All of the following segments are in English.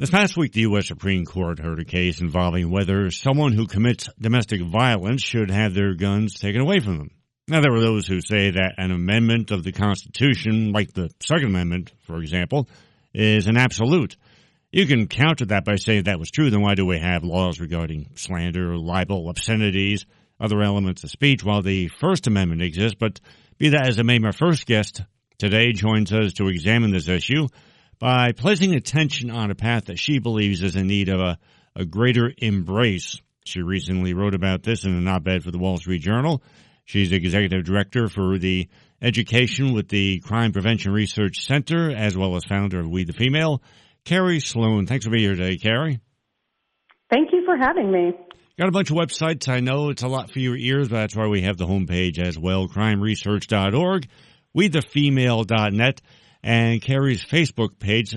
This past week, the U.S. Supreme Court heard a case involving whether someone who commits domestic violence should have their guns taken away from them. Now, there are those who say that an amendment of the Constitution, like the Second Amendment, for example, is an absolute. You can counter that by saying if that was true, then why do we have laws regarding slander, libel, obscenities, other elements of speech while the First Amendment exists? But be that as it may, my first guest today joins us to examine this issue by placing attention on a path that she believes is in need of a greater embrace. She recently wrote about this in an op-ed for the Wall Street Journal. She's executive director for the education with the Crime Prevention Research Center, as well as founder of We the Female. Carrie Sloan, thanks for being here today, Carrie. Thank you for having me. Got a bunch of websites. I know it's a lot for your ears, but that's why we have the homepage as well, crimeresearch.org, wethefemale.net, and Carrie's Facebook page,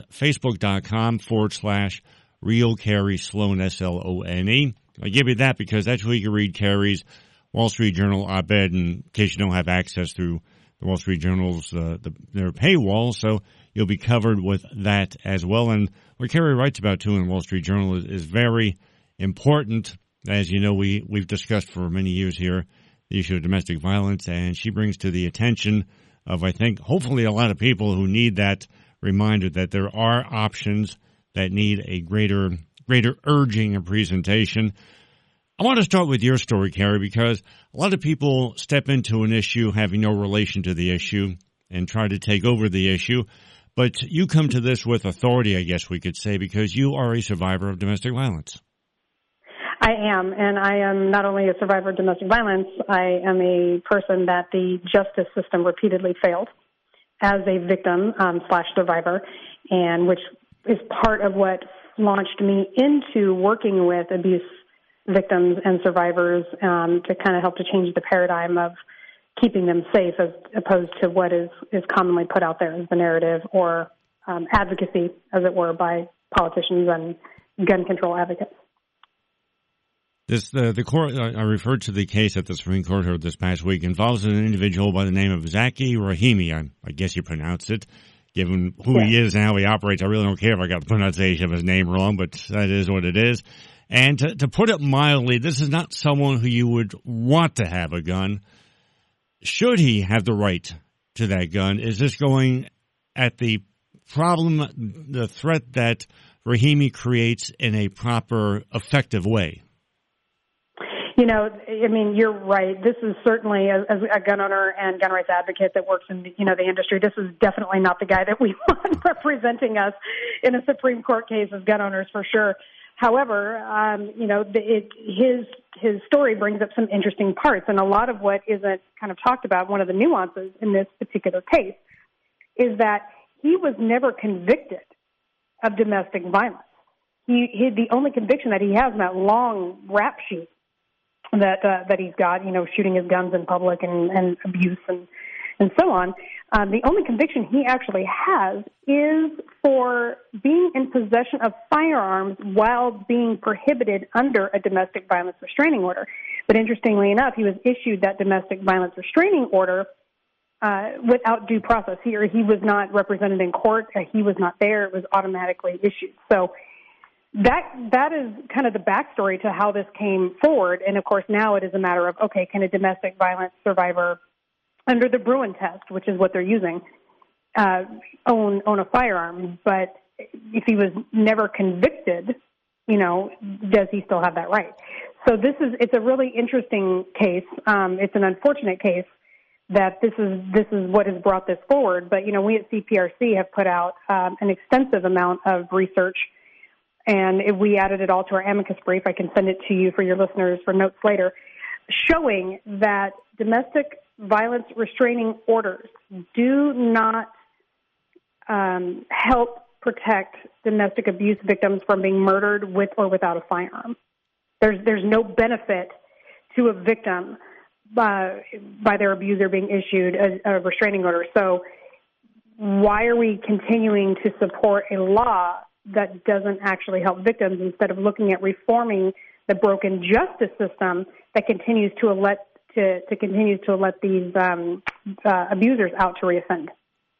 facebook.com/Real Carrie Sloan, S-L-O-N-E. I give you that because that's where you can read Carrie's Wall Street Journal op-ed in case you don't have access through the Wall Street Journal's their paywall, so you'll be covered with that as well. And what Carrie writes about, too, in the Wall Street Journal is very important. As you know, we've discussed for many years here the issue of domestic violence, and she brings to the attention of, I think, hopefully a lot of people who need that reminder that there are options that need a greater urging and presentation. I want to start with your story, Carrie, because a lot of people step into an issue having no relation to the issue and try to take over the issue. But you come to this with authority, I guess we could say, because you are a survivor of domestic violence. I am, and I am not only a survivor of domestic violence, I am a person that the justice system repeatedly failed as a victim / survivor, and which is part of what launched me into working with abuse victims and survivors to kind of help to change the paradigm of keeping them safe as opposed to what is commonly put out there as the narrative or advocacy, as it were, by politicians and gun control advocates. The court, I referred to the case that the Supreme Court heard this past week, involves an individual by the name of Zackey Rahimi. I guess you pronounce it. Given who he is and how he operates, I really don't care if I got the pronunciation of his name wrong, but that is what it is. And to put it mildly, this is not someone who you would want to have a gun. Should he have the right to that gun? Is this going at the problem, the threat that Rahimi creates in a proper, effective way? You know, I mean, you're right. This is certainly, as a gun owner and gun rights advocate that works in, the industry, this is definitely not the guy that we want representing us in a Supreme Court case as gun owners, for sure. However, his story brings up some interesting parts, and a lot of what isn't kind of talked about, one of the nuances in this particular case, is that he was never convicted of domestic violence. The only conviction that he has in that long rap sheet that he's got, shooting his guns in public and abuse and so on, the only conviction he actually has is for being in possession of firearms while being prohibited under a domestic violence restraining order. But interestingly enough, he was issued that domestic violence restraining order without due process. He was not represented in court. He was not there. It was automatically issued. So that is kind of the backstory to how this came forward. And, of course, now it is a matter of, okay, can a domestic violence survivor, under the Bruin test, which is what they're using, own a firearm? But if he was never convicted, does he still have that right? So it's a really interesting case. It's an unfortunate case that this is what has brought this forward. But, we at CPRC have put out an extensive amount of research, and if we added it all to our amicus brief, I can send it to you for your listeners for notes later, showing that domestic violence restraining orders do not help protect domestic abuse victims from being murdered with or without a firearm. There's no benefit to a victim by their abuser being issued a restraining order. So why are we continuing to support a law that doesn't actually help victims instead of looking at reforming the broken justice system that continues to let these abusers out to reoffend?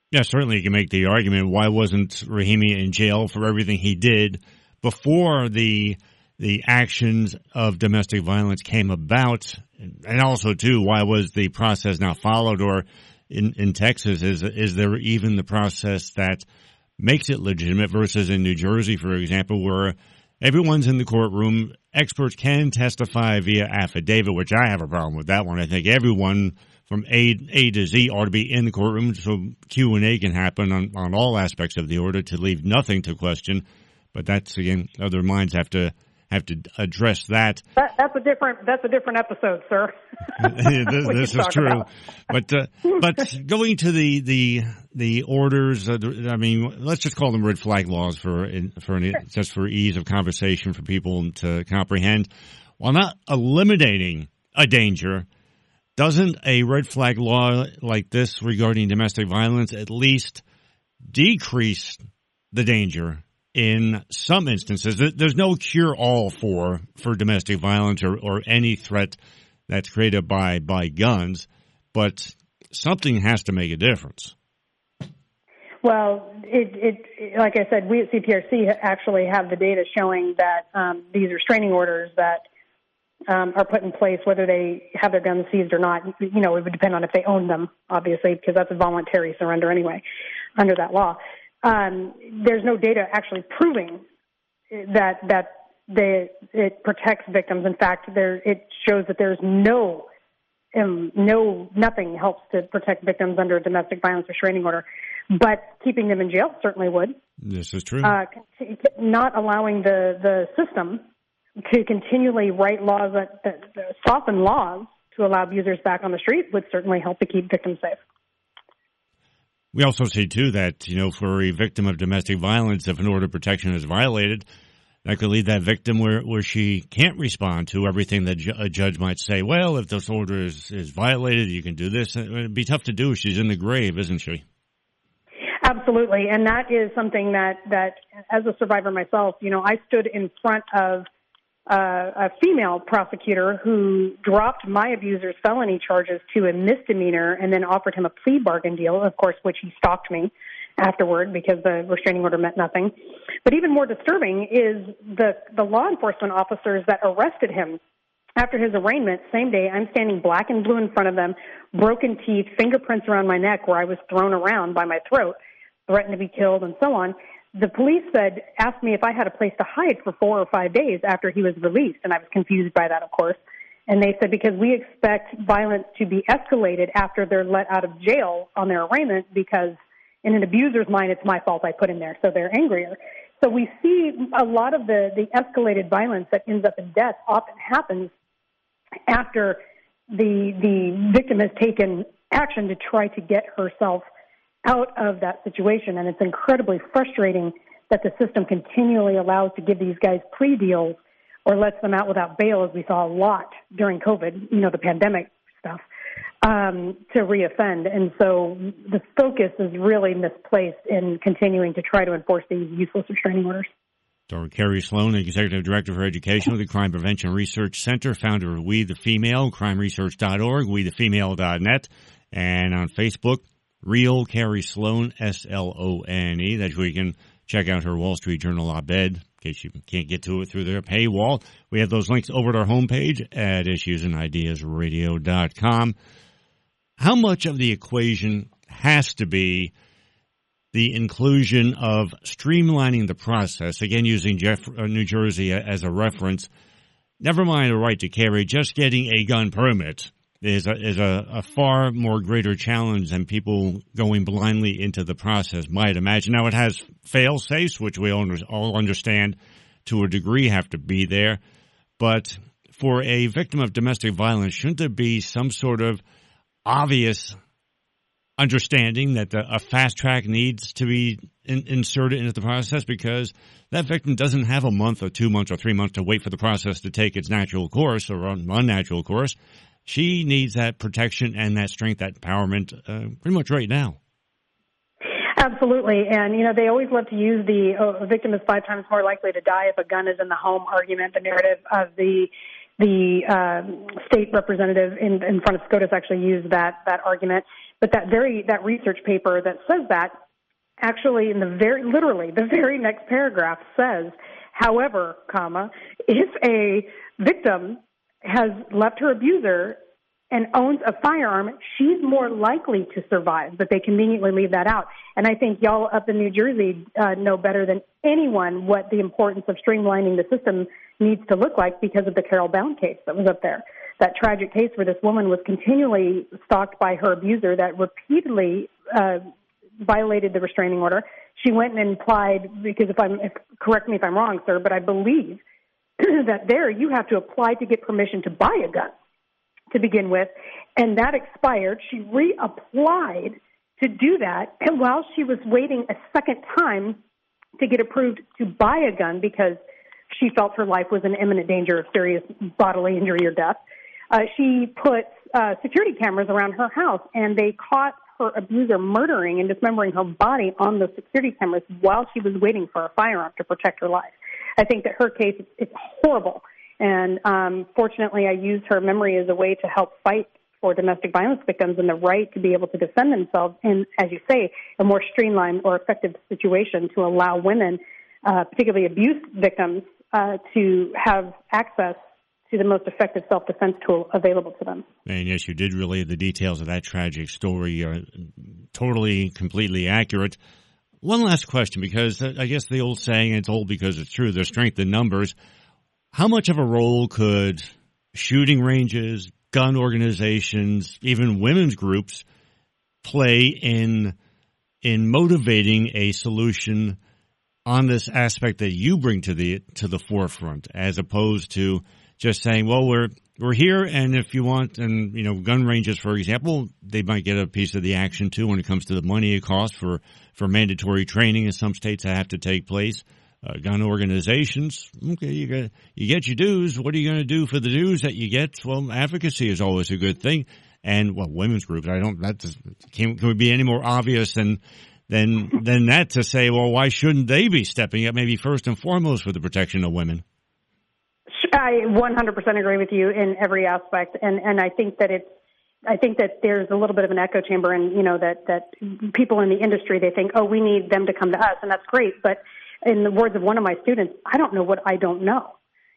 Yeah, certainly you can make the argument. Why wasn't Rahimi in jail for everything he did before the actions of domestic violence came about? And also, too, why was the process not followed? Or in Texas, is there even the process that makes it legitimate versus in New Jersey, for example, where everyone's in the courtroom, experts can testify via affidavit, which I have a problem with that one. I think everyone from A to Z ought to be in the courtroom so Q&A can happen on all aspects of the order to leave nothing to question. But that's, again, other minds have to address that. That's a different episode, sir. This is true. But going to the orders, I mean, let's just call them red flag laws just for ease of conversation for people to comprehend. While not eliminating a danger, doesn't a red flag law like this regarding domestic violence at least decrease the danger in some instances? There's no cure-all for domestic violence or any threat that's created by guns, but something has to make a difference. Well, it like I said, we at CPRC actually have the data showing that these restraining orders that are put in place, whether they have their guns seized or not, it would depend on if they own them, obviously, because that's a voluntary surrender anyway under that law. There's no data actually proving that it protects victims. In fact, it shows that there's nothing helps to protect victims under a domestic violence restraining order. But keeping them in jail certainly would. This is true. Not allowing the system to continually write laws that soften laws to allow abusers back on the street would certainly help to keep victims safe. We also see, too, that, for a victim of domestic violence, if an order of protection is violated, that could leave that victim where she can't respond to everything that a judge might say. Well, if this order is violated, you can do this. It'd be tough to do. She's in the grave, isn't she? Absolutely. And that is something that as a survivor myself, I stood in front of a female prosecutor who dropped my abuser's felony charges to a misdemeanor and then offered him a plea bargain deal, of course, which he stalked me afterward because the restraining order meant nothing. But even more disturbing is the law enforcement officers that arrested him after his arraignment. Same day, I'm standing black and blue in front of them, broken teeth, fingerprints around my neck where I was thrown around by my throat, threatened to be killed, and so on. The police asked me if I had a place to hide for 4 or 5 days after he was released, and I was confused by that, of course. And they said, because we expect violence to be escalated after they're let out of jail on their arraignment, because in an abuser's mind, it's my fault I put him there, so they're angrier. So we see a lot of the escalated violence that ends up in death often happens after the victim has taken action to try to get herself out of that situation. And it's incredibly frustrating that the system continually allows to give these guys plea deals or lets them out without bail, as we saw a lot during COVID, the pandemic stuff, to reoffend. And so the focus is really misplaced in continuing to try to enforce these useless restraining orders. Dr. Carrie Sloan, Executive Director for Education with the Crime Prevention Research Center, founder of We the Female, crimeresearch.org, WeTheFemale.net, and on Facebook, Real Carrie Sloan, SLONE. That's where you can check out her Wall Street Journal op-ed in case you can't get to it through their paywall. We have those links over at our homepage at issuesandideasradio.com. How much of the equation has to be the inclusion of streamlining the process, again using New Jersey as a reference, never mind a right to carry, just getting a gun permit is a far more greater challenge than people going blindly into the process might imagine. Now, it has fail-safes, which we all understand to a degree have to be there. But for a victim of domestic violence, shouldn't there be some sort of obvious understanding that a fast track needs to be inserted into the process, because that victim doesn't have a month or 2 months or 3 months to wait for the process to take its natural course or unnatural course. She needs that protection and that strength, that empowerment pretty much right now. Absolutely. And, they always love to use the victim is 5 times more likely to die if a gun is in the home argument. The narrative of the state representative in front of SCOTUS actually used that argument. But that research paper that says that actually literally the very next paragraph says, however, if a victim has left her abuser and owns a firearm, she's more likely to survive, but they conveniently leave that out. And I think y'all up in New Jersey know better than anyone what the importance of streamlining the system needs to look like because of the Carol Bound case that was up there. That tragic case where this woman was continually stalked by her abuser that repeatedly violated the restraining order. She went and applied, because correct me if I'm wrong, sir, but I believe that there you have to apply to get permission to buy a gun to begin with, and that expired. She reapplied to do that, and while she was waiting a second time to get approved to buy a gun because she felt her life was in imminent danger of serious bodily injury or death, she put security cameras around her house, and they caught her abuser murdering and dismembering her body on the security cameras while she was waiting for a firearm to protect her life. I think that her case is horrible. And fortunately, I used her memory as a way to help fight for domestic violence victims and the right to be able to defend themselves in, as you say, a more streamlined or effective situation to allow women, particularly abuse victims, to have access to the most effective self-defense tool available to them. And yes, you did relay the details of that tragic story. Totally, completely accurate. One last question, because I guess the old saying, it's old because it's true, there's strength in numbers. How much of a role could shooting ranges, gun organizations, even women's groups play in motivating a solution on this aspect that you bring to the forefront, as opposed to just saying, well, we're here, and if you want, and gun ranges, for example, they might get a piece of the action too when it comes to the money it costs for mandatory training in some states that have to take place. Gun organizations, okay, you get your dues. What are you going to do for the dues that you get? Well, advocacy is always a good thing. And women's groups, can't we be any more obvious than that to say, well, why shouldn't they be stepping up maybe first and foremost for the protection of women? I 100% agree with you in every aspect, and I think that there's a little bit of an echo chamber, and that people in the industry, they think, oh, we need them to come to us, and that's great, but in the words of one of my students, I don't know what I don't know.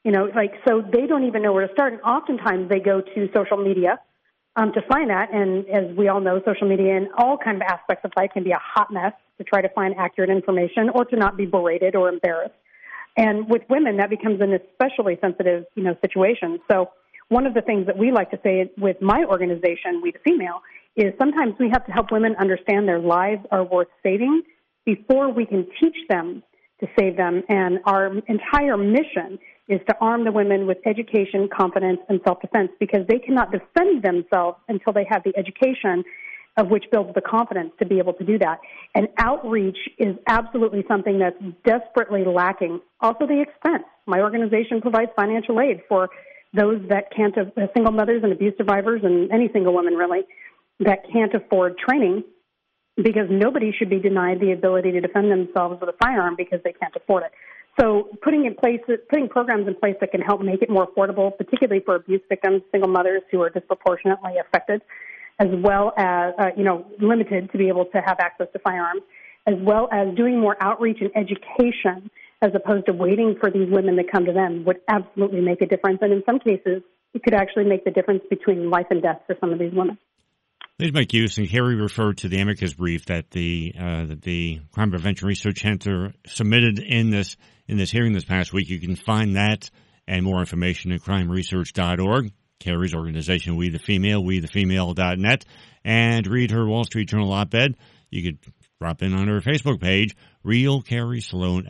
So they don't even know where to start. And oftentimes they go to social media to find that. And as we all know, social media in all kinds of aspects of life can be a hot mess to try to find accurate information or to not be berated or embarrassed. And with women, that becomes an especially sensitive, situation. So one of the things that we like to say with my organization, We the Female, is sometimes we have to help women understand their lives are worth saving before we can teach them to save them. And our entire mission is to arm the women with education, confidence, and self-defense, because they cannot defend themselves until they have the education of which builds the confidence to be able to do that. And outreach is absolutely something that's desperately lacking. Also the expense. My organization provides financial aid for those that can't, single mothers and abuse survivors and any single woman really, that can't afford training, because nobody should be denied the ability to defend themselves with a firearm because they can't afford it. So putting programs in place that can help make it more affordable, particularly for abuse victims, single mothers who are disproportionately affected, as well as, limited to be able to have access to firearms, as well as doing more outreach and education as opposed to waiting for these women to come to them, would absolutely make a difference. And in some cases, it could actually make the difference between life and death for some of these women. Please make use, and Carrie referred to the amicus brief that the Crime Prevention Research Center submitted in this hearing this past week. You can find that and more information at crimeresearch.org. Carrie's organization, We the Female, wethefemale.net, and read her Wall Street Journal op-ed. You could drop in on her Facebook page, Real Carrie Slone,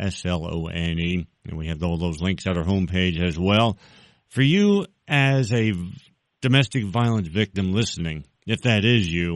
SLONE, and we have all those links at our homepage as well. For you as a domestic violence victim listening, if that is you,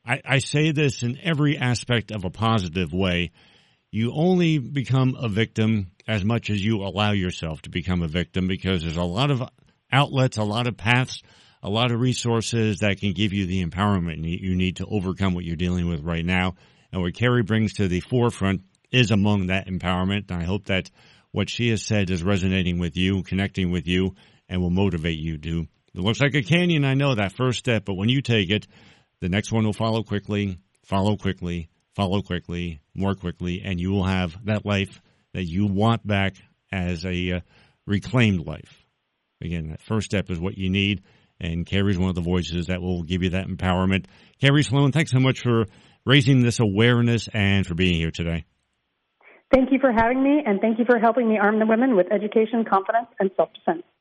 I say this in every aspect of a positive way. You only become a victim as much as you allow yourself to become a victim, because there's a lot of outlets, a lot of paths, a lot of resources that can give you the empowerment you need to overcome what you're dealing with right now. And what Carrie brings to the forefront is among that empowerment. And I hope that what she has said is resonating with you, connecting with you, and will motivate you to. It looks like a canyon, I know, that first step, but when you take it, the next one will follow quickly, follow quickly, follow quickly, more quickly, and you will have that life that you want back as a reclaimed life. Again, that first step is what you need, and Carrie's one of the voices that will give you that empowerment. Carrie Sloan, thanks so much for raising this awareness and for being here today. Thank you for having me, and thank you for helping me arm the women with education, confidence, and self-defense.